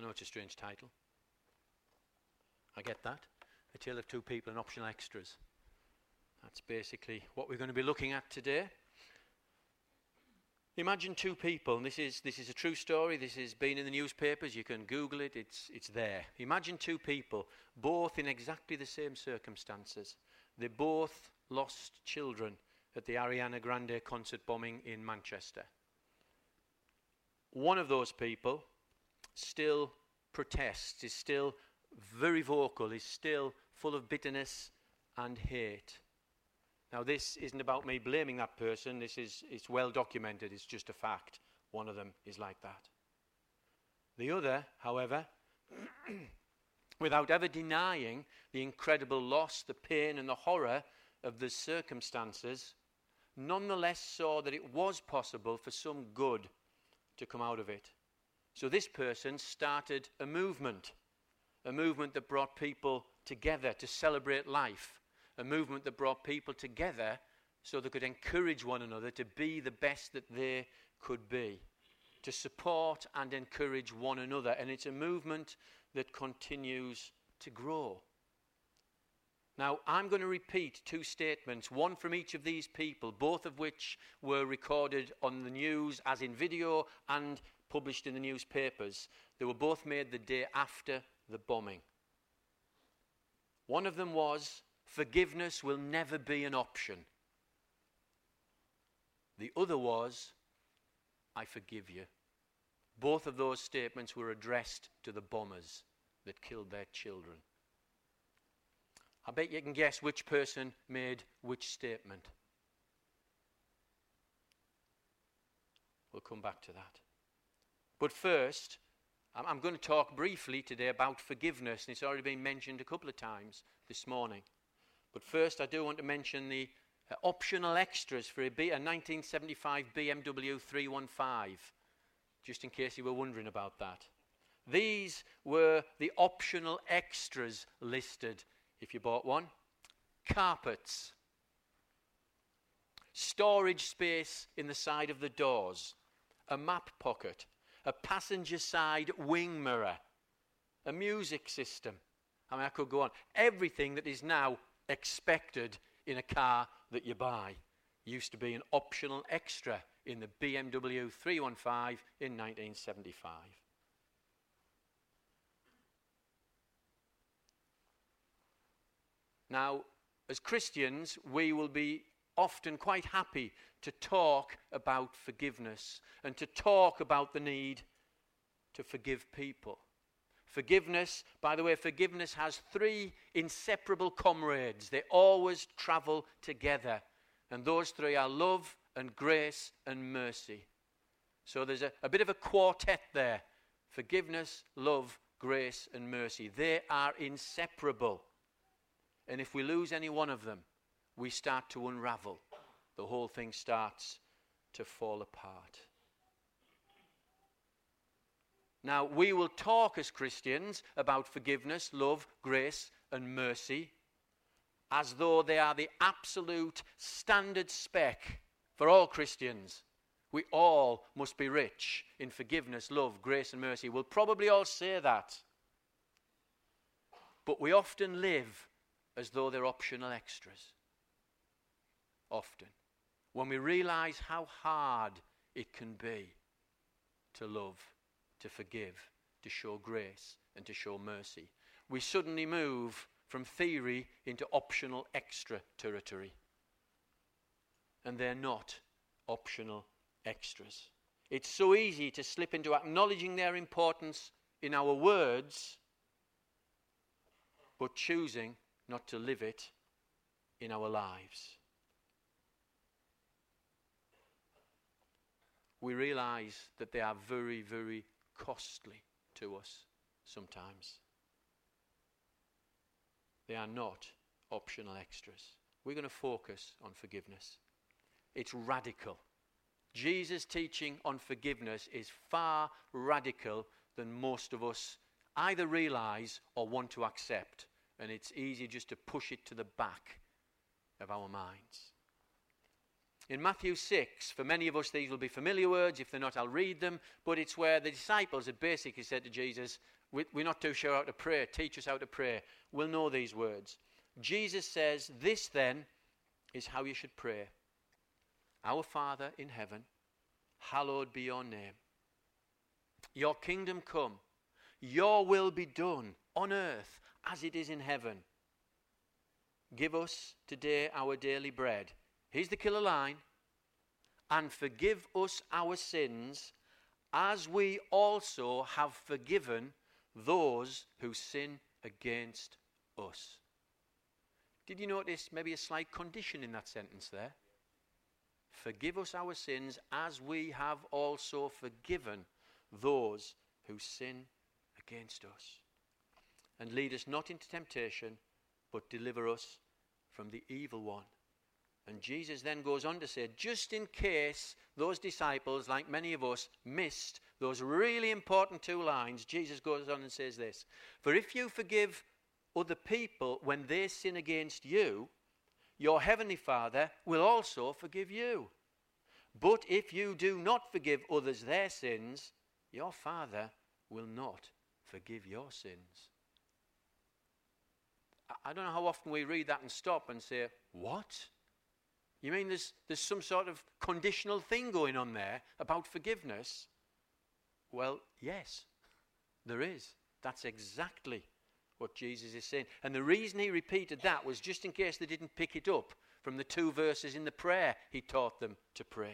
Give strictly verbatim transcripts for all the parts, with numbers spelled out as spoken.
know it's a strange title. I get that. A Tale of Two People and Optional Extras. That's basically what we're going to be looking at today. Imagine two people, and this is this is a true story. This has been in the newspapers. You can Google it. It's it's there. Imagine two people, both in exactly the same circumstances. They both lost children at the Ariana Grande concert bombing in Manchester. One of those people still protests, is still very vocal, is still full of bitterness and hate. Now, this isn't about me blaming that person. This is, it's well documented. It's just a fact. One of them is like that. The other, however, without ever denying the incredible loss, the pain and the horror of the circumstances, nonetheless saw that it was possible for some good to come out of it. So this person started a movement, a movement that brought people together to celebrate life, a movement that brought people together so they could encourage one another to be the best that they could be, to support and encourage one another. And it's a movement that continues to grow. Now, I'm going to repeat two statements, one from each of these people, both of which were recorded on the news as in video and published in the newspapers. They were both made the day after the bombing. One of them was, forgiveness will never be an option. The other was, I forgive you. Both of those statements were addressed to the bombers that killed their children. I bet you can guess which person made which statement. We'll come back to that. But first, I'm going to talk briefly today about forgiveness, and it's already been mentioned a couple of times this morning. But first, I do want to mention the uh, optional extras for a, B- a nineteen seventy-five B M W three one five, just in case you were wondering about that. These were the optional extras listed if you bought one. Carpets, storage space in the side of the doors, a map pocket, a passenger side wing mirror, a music system. I mean, I could go on. Everything that is now expected in a car that you buy used to be an optional extra in the B M W three one five in nineteen seventy-five. Now, as Christians, we will be often quite happy to talk about forgiveness and to talk about the need to forgive people. Forgiveness, by the way, forgiveness has three inseparable comrades. They always travel together. And those three are love and grace and mercy. So there's a, a bit of a quartet there. Forgiveness, love, grace and mercy. They are inseparable. And if we lose any one of them, we start to unravel. The whole thing starts to fall apart. Now, we will talk as Christians about forgiveness, love, grace, and mercy as though they are the absolute standard spec for all Christians. We all must be rich in forgiveness, love, grace, and mercy. We'll probably all say that. But we often live as though they're optional extras. Often. When we realize how hard it can be to love, to forgive, to show grace, and to show mercy, we suddenly move from theory into optional extra territory. And they're not optional extras. It's so easy to slip into acknowledging their importance in our words, but choosing not to live it in our lives. We realize that they are very, very costly to us sometimes. They are not optional extras. We're going to focus on forgiveness. It's radical. Jesus' teaching on forgiveness is far radical than most of us either realize or want to accept. And it's easy just to push it to the back of our minds. In Matthew six, for many of us these will be familiar words. If they're not, I'll read them. But it's where the disciples had basically said to Jesus, we're not too sure how to pray. Teach us how to pray. We'll know these words. Jesus says, this then is how you should pray. Our Father in heaven, hallowed be your name. Your kingdom come. Your will be done on earth as it is in heaven. Give us today our daily bread. Here's the killer line. And forgive us our sins as we also have forgiven those who sin against us. Did you notice maybe a slight condition in that sentence there? Forgive us our sins as we have also forgiven those who sin against us. And lead us not into temptation, but deliver us from the evil one. And Jesus then goes on to say, just in case those disciples, like many of us, missed those really important two lines, Jesus goes on and says this, for if you forgive other people when they sin against you, your heavenly Father will also forgive you. But if you do not forgive others their sins, your Father will not forgive your sins. I don't know how often we read that and stop and say, what? You mean there's, there's some sort of conditional thing going on there about forgiveness? Well, yes, there is. That's exactly what Jesus is saying. And the reason he repeated that was just in case they didn't pick it up from the two verses in the prayer he taught them to pray.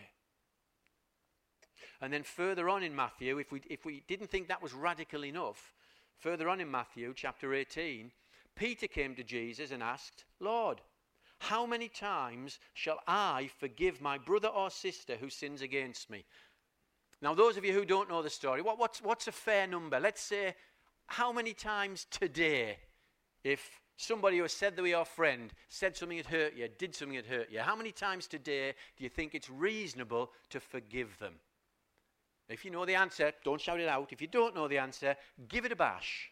And then further on in Matthew, if we, if we didn't think that was radical enough, further on in Matthew chapter eighteen, Peter came to Jesus and asked, Lord, how many times shall I forgive my brother or sister who sins against me? Now, those of you who don't know the story, what, what's, what's a fair number? Let's say, how many times today, if somebody who has said they were your friend, said something that hurt you, did something that hurt you, how many times today do you think it's reasonable to forgive them? If you know the answer, don't shout it out. If you don't know the answer, give it a bash.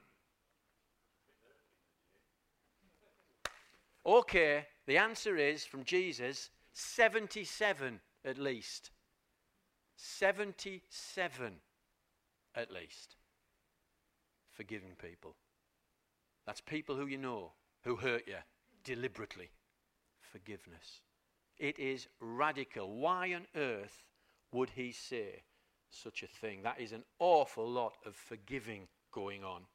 Okay, the answer is, from Jesus, seventy-seven at least. seventy-seven at least. Forgiving people. That's people who you know, who hurt you, deliberately. Forgiveness. It is radical. Why on earth would he say such a thing? That is an awful lot of forgiving going on.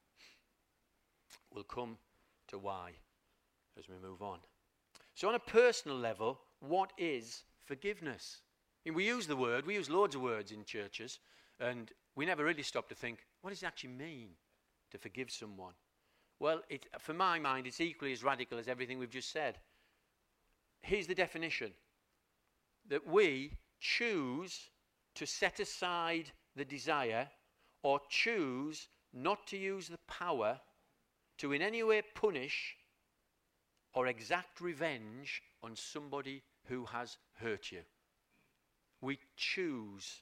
We'll come to why as we move on. So on a personal level, what is forgiveness? I mean, we use the word, we use loads of words in churches, and we never really stop to think, what does it actually mean to forgive someone? Well, it, for my mind, it's equally as radical as everything we've just said. Here's the definition. That we choose to set aside the desire or choose not to use the power to in any way punish or exact revenge on somebody who has hurt you. We choose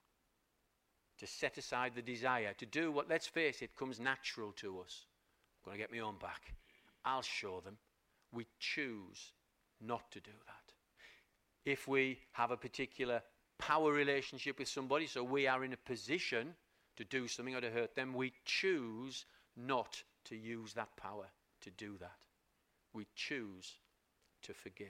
to set aside the desire to do what, let's face it, comes natural to us. I'm going to get my own back. I'll show them. We choose not to do that. If we have a particular power relationship with somebody, so we are in a position to do something or to hurt them, we choose not to use that power to do that. We choose to forgive.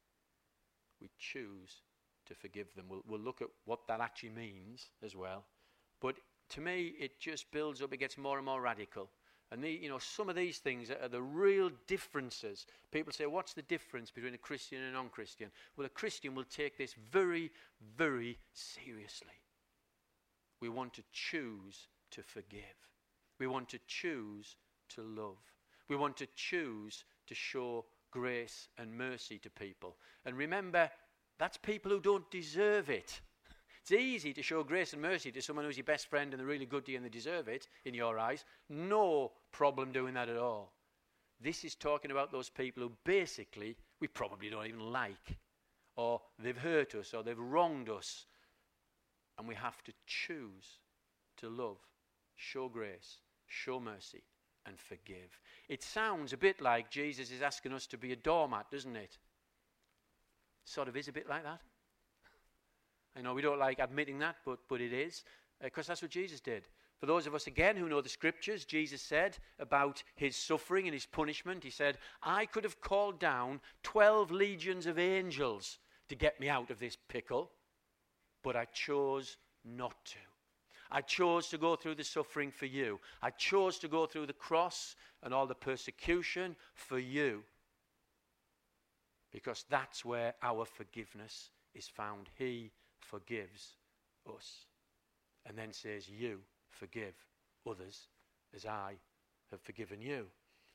We choose to forgive them. We'll, we'll look at what that actually means as well. But to me, it just builds up. It gets more and more radical. And the, you know, some of these things are the real differences. People say, what's the difference between a Christian and a non-Christian? Well, a Christian will take this very, very seriously. We want to choose to forgive. We want to choose to love. We want to choose to show grace and mercy to people. And remember, that's people who don't deserve it. It's easy to show grace and mercy to someone who's your best friend and they're really good to you and they deserve it in your eyes. No problem doing that at all. This is talking about those people who basically we probably don't even like, or they've hurt us, or they've wronged us. And we have to choose to love, show grace, show mercy, and forgive. It sounds a bit like Jesus is asking us to be a doormat, doesn't it? Sort of is a bit like that. I know we don't like admitting that, but, but it is, because uh, that's what Jesus did. For those of us, again, who know the scriptures, Jesus said about his suffering and his punishment, he said, I could have called down twelve legions of angels to get me out of this pickle, but I chose not to. I chose to go through the suffering for you. I chose to go through the cross and all the persecution for you, because that's where our forgiveness is found. He forgives us. And then says, you forgive others as I have forgiven you.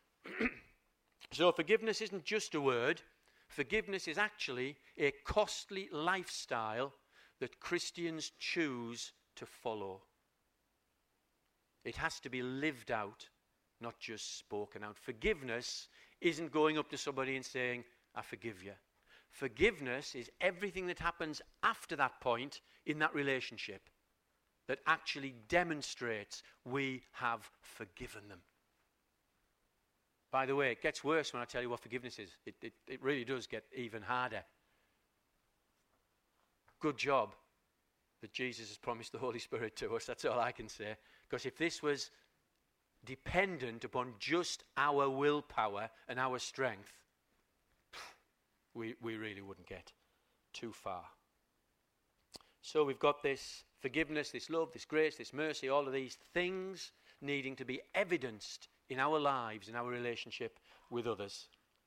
So forgiveness isn't just a word. Forgiveness is actually a costly lifestyle that Christians choose to follow. It has to be lived out, not just spoken out. Forgiveness isn't going up to somebody and saying, I forgive you. Forgiveness is everything that happens after that point in that relationship that actually demonstrates we have forgiven them. By the way, it gets worse when I tell you what forgiveness is. It, it, it really does get even harder. Good job that Jesus has promised the Holy Spirit to us. That's all I can say. Because if this was dependent upon just our willpower and our strength, we, we really wouldn't get too far. So we've got this forgiveness, this love, this grace, this mercy, all of these things needing to be evidenced in our lives, in our relationship with others.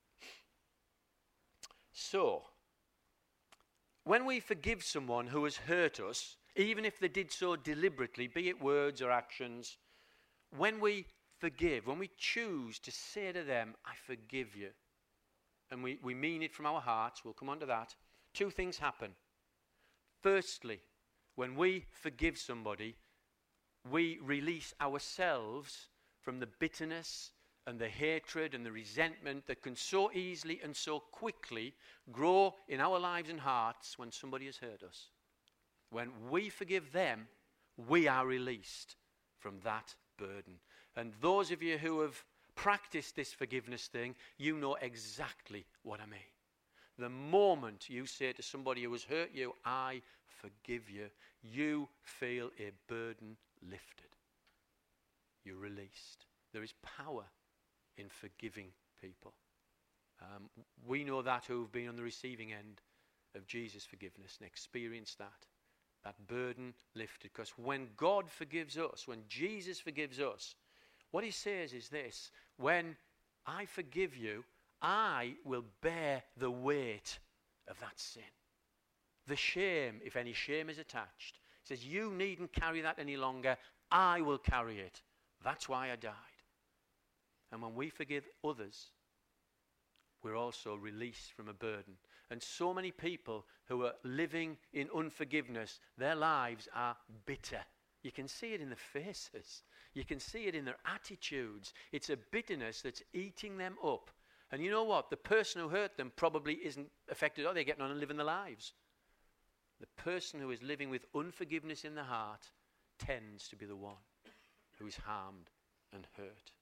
So, when we forgive someone who has hurt us, even if they did so deliberately, be it words or actions, when we forgive, when we choose to say to them, I forgive you, and we, we mean it from our hearts, we'll come on to that, two things happen. Firstly, when we forgive somebody, we release ourselves from the bitterness and the hatred and the resentment that can so easily and so quickly grow in our lives and hearts when somebody has hurt us. When we forgive them, we are released from that burden. And those of you who have practiced this forgiveness thing, you know exactly what I mean. The moment you say to somebody who has hurt you, I forgive you, you feel a burden lifted. You're released. There is power in forgiving people. Um, we know that who've been on the receiving end of Jesus' forgiveness and experienced that. That burden lifted. Because when God forgives us, when Jesus forgives us, what he says is this: when I forgive you, I will bear the weight of that sin. The shame, if any shame is attached. He says, you needn't carry that any longer. I will carry it. That's why I died. And when we forgive others, we're also released from a burden. And so many people who are living in unforgiveness, their lives are bitter. You can see it in their faces. You can see it in their attitudes. It's a bitterness that's eating them up. And you know what? The person who hurt them probably isn't affected, or they're getting on and living their lives. The person who is living with unforgiveness in the heart tends to be the one who is harmed and hurt.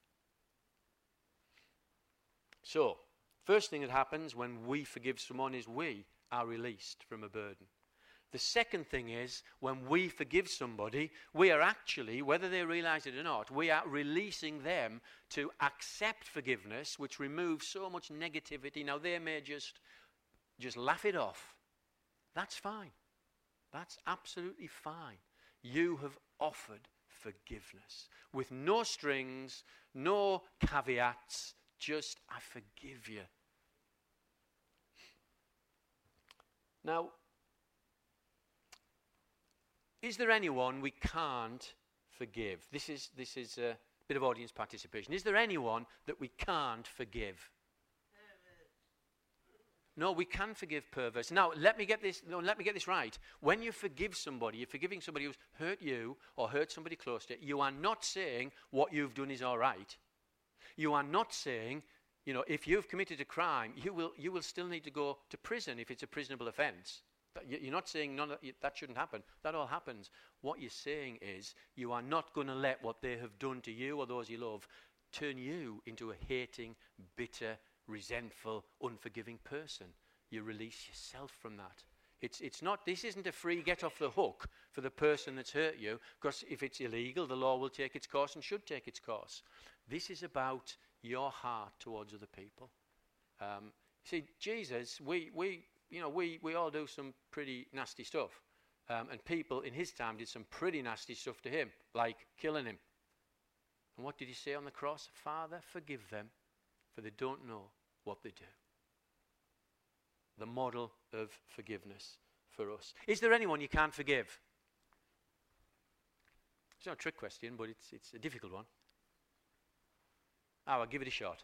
So, first thing that happens when we forgive someone is we are released from a burden. The second thing is, when we forgive somebody, we are actually, whether they realize it or not, we are releasing them to accept forgiveness, which removes so much negativity. Now, they may just, just laugh it off. That's fine. That's absolutely fine. You have offered forgiveness with no strings, no caveats, just, I forgive you. Now, is there anyone we can't forgive? This is, this is a bit of audience participation. Is there anyone that we can't forgive? No, we can forgive perverts. Now, let me get this. No, let me get this right. When you forgive somebody, you're forgiving somebody who's hurt you or hurt somebody close to you. You are not saying what you've done is all right. You are not saying, you know, if you've committed a crime, you will you will still need to go to prison if it's a prisonable offence. You're not saying none of, that shouldn't happen. That all happens. What you're saying is you are not going to let what they have done to you or those you love turn you into a hating, bitter, resentful, unforgiving person. you release yourself from that. It's, it's not, this isn't a free get off the hook for the person that's hurt you, because if it's illegal, the law will take its course and should take its course. This is about your heart towards other people. Um, see, Jesus, we, we, you know, we, we all do some pretty nasty stuff. Um, and people in his time did some pretty nasty stuff to him, like killing him. And what did he say on the cross? Father, forgive them, for they don't know what they do. The model of forgiveness for us. Is there anyone you can't forgive? It's not a trick question, but it's it's a difficult one. Oh, I'll give it a shot.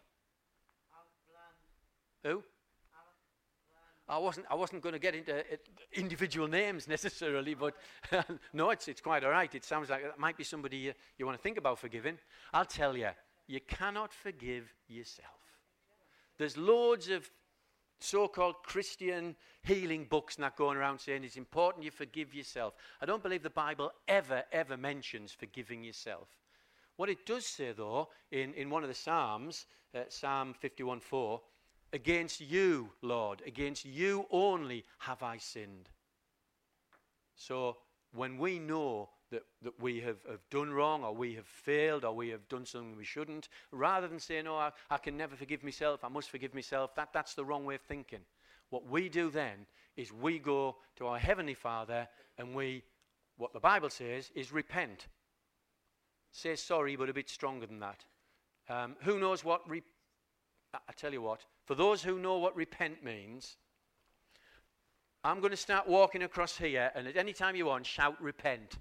Who? I wasn't I wasn't going to get into uh, individual names necessarily, but no, it's it's quite all right. It sounds like it might be somebody you, you want to think about forgiving. I'll tell you, you cannot forgive yourself. There's loads of so-called Christian healing books and that going around saying it's important you forgive yourself. I don't believe the Bible ever, ever mentions forgiving yourself. What it does say, though, in, in one of the Psalms, uh, Psalm fifty-one four, against you, Lord, against you only have I sinned. So when we know that, that we have, have done wrong, or we have failed, or we have done something we shouldn't, rather than saying, oh, I, I can never forgive myself, I must forgive myself, that, that's the wrong way of thinking. What we do then is we go to our Heavenly Father and we, what the Bible says, is repent. Say sorry, but a bit stronger than that. Um, who knows what, re- I, I tell you what, for those who know what repent means, I'm going to start walking across here, and at any time you want, shout repent.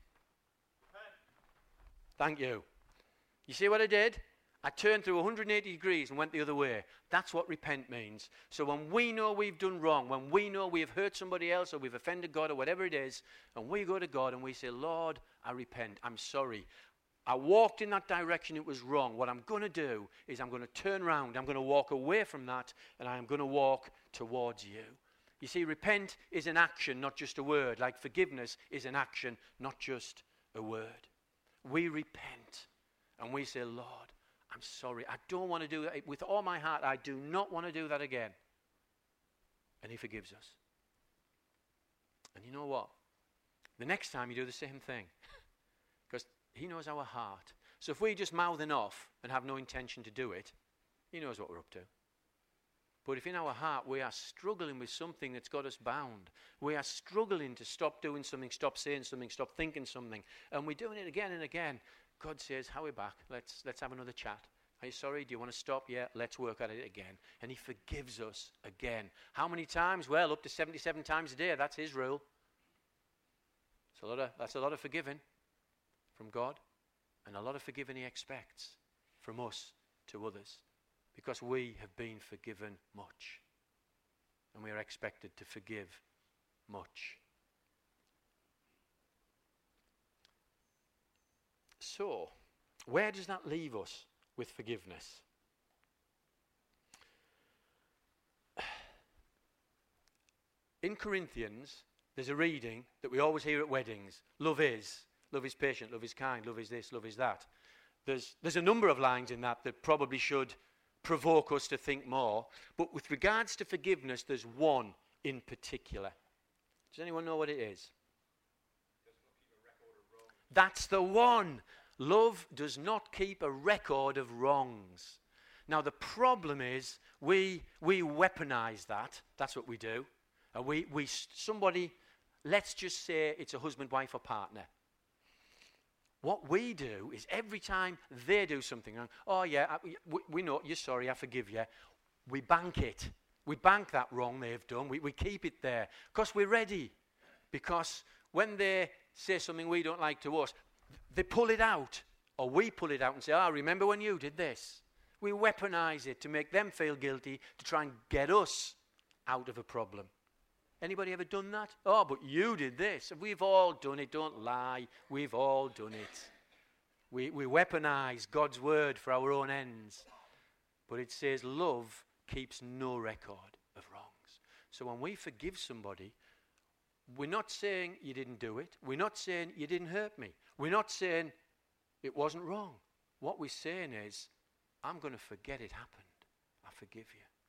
Thank you. You see what I did? I turned through one hundred eighty degrees and went the other way. That's what repent means. So when we know we've done wrong, when we know we have hurt somebody else or we've offended God or whatever it is, and we go to God and we say, Lord, I repent. I'm sorry. I walked in that direction. It was wrong. What I'm going to do is I'm going to turn around. I'm going to walk away from that, and I'm going to walk towards you. You see, repent is an action, not just a word. Like forgiveness is an action, not just a word. We repent and we say, Lord, I'm sorry. I don't want to do that. With all my heart, I do not want to do that again. And he forgives us. And you know what? The next time you do the same thing. Because he knows our heart. So if we just mouthing off and have no intention to do it, he knows what we're up to. But if in our heart we are struggling with something that's got us bound, we are struggling to stop doing something, stop saying something, stop thinking something, and we're doing it again and again, God says, how are we back? Let's, let's have another chat. Are you sorry? Do you want to stop? Yeah, let's work at it again. And he forgives us again. How many times? Well, up to seventy-seven times a day. That's his rule. It's a lot of, that's a lot of forgiving from God, and a lot of forgiving he expects from us to others. Because we have been forgiven much. And we are expected to forgive much. So, where does that leave us with forgiveness? In Corinthians, there's a reading that we always hear at weddings. Love is. Love is patient. Love is kind. Love is this. Love is that. There's, there's a number of lines in that that probably should provoke us to think more. But with regards to forgiveness, there's one in particular. Does anyone know what it is? That's the one. Love does not keep a record of wrongs. Now the problem is we we weaponize that. That's what we do. And we we somebody, let's just say it's a husband, wife, or partner. What we do is every time they do something wrong, oh yeah, I, we, we know, you're sorry, I forgive you. We bank it. We bank that wrong they've done. We, we keep it there because we're ready. Because when they say something we don't like to us, they pull it out. Or we pull it out and say, oh, remember when you did this? We weaponize it to make them feel guilty, to try and get us out of a problem. Anybody ever done that? Oh, but you did this. We've all done it. Don't lie. We've all done it. We, we weaponize God's word for our own ends. But it says love keeps no record of wrongs. So when we forgive somebody, we're not saying you didn't do it. We're not saying you didn't hurt me. We're not saying it wasn't wrong. What we're saying is, I'm going to forget it happened. I forgive you.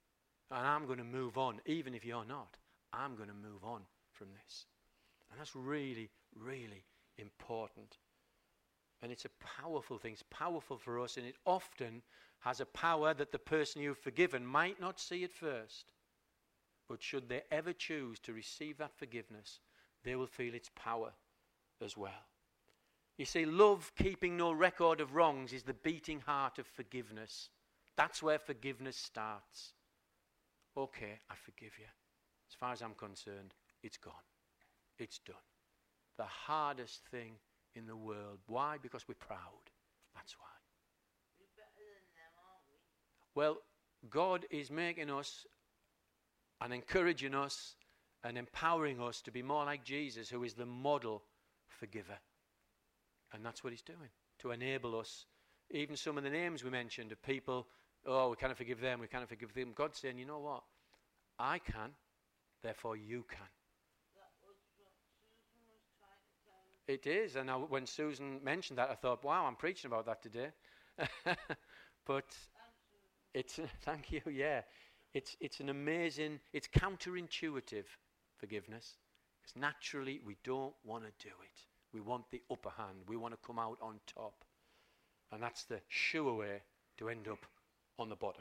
And I'm going to move on, even if you're not. I'm going to move on from this. And that's really, really important. And it's a powerful thing. It's powerful for us, and it often has a power that the person you've forgiven might not see at first. But should they ever choose to receive that forgiveness, they will feel its power as well. You see, love, keeping no record of wrongs, is the beating heart of forgiveness. That's where forgiveness starts. Okay, I forgive you. As far as I'm concerned, it's gone. It's done. The hardest thing in the world. Why? Because we're proud. That's why. We're better than them, aren't we? Well, God is making us and encouraging us and empowering us to be more like Jesus, who is the model forgiver. And that's what he's doing, to enable us. Even some of the names we mentioned of people, oh, we cannot forgive them, we cannot forgive them. God's saying, you know what? I can, therefore you can. That was what Susan was trying to tell us. It is, and I, when Susan mentioned that, I thought, wow, I'm preaching about that today. But it's, thank you, yeah. It's, it's an amazing, it's counterintuitive forgiveness. Because naturally, we don't want to do it. We want the upper hand. We want to come out on top. And that's the sure way to end up on the bottom.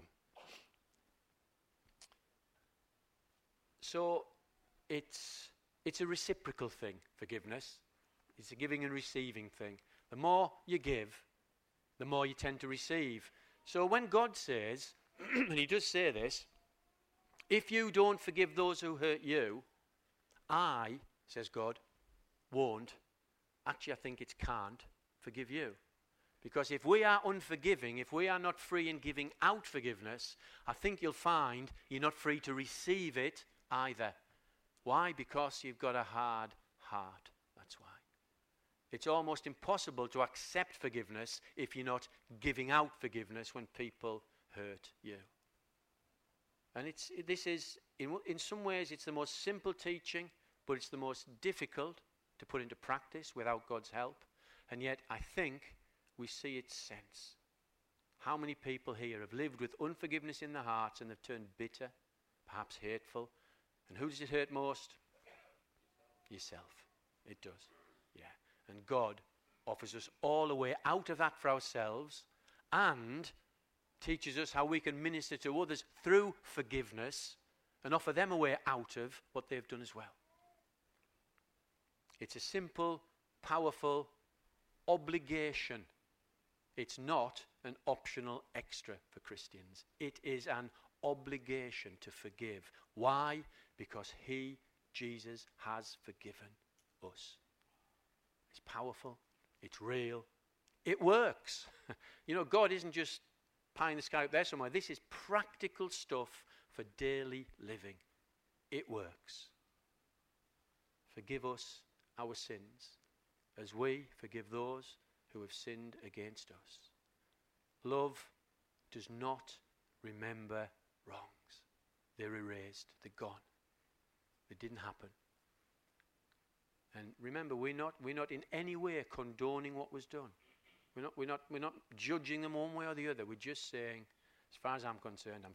So it's, it's a reciprocal thing, forgiveness. It's a giving and receiving thing. The more you give, the more you tend to receive. So when God says, and he does say this, if you don't forgive those who hurt you, I, says God, won't. Actually, I think it can't forgive you. Because if we are unforgiving, if we are not free in giving out forgiveness, I think you'll find you're not free to receive it either. Why? Because you've got a hard heart. That's why. It's almost impossible to accept forgiveness if you're not giving out forgiveness when people hurt you. And it's this is, in, in some ways, it's the most simple teaching, but it's the most difficult to put into practice without God's help. And yet, I think we see its sense. How many people here have lived with unforgiveness in their hearts and they've turned bitter, perhaps hateful? And who does it hurt most? Yourself. It does. Yeah. And God offers us all a way out of that for ourselves and teaches us how we can minister to others through forgiveness and offer them a way out of what they've done as well. It's a simple, powerful obligation. It's not an optional extra for Christians. It is an obligation to forgive. Why? Because he, Jesus, has forgiven us. It's powerful. It's real. It works. You know, God isn't just pie in the sky up there somewhere. This is practical stuff for daily living. It works. Forgive us our sins as we forgive those who have sinned against us. Love does not remember wrongs. They're erased. They're gone. They didn't happen. And remember, we're not, we're not in any way condoning what was done. We're not, we're, not, we're not judging them one way or the other. We're just saying, as far as I'm concerned, I'm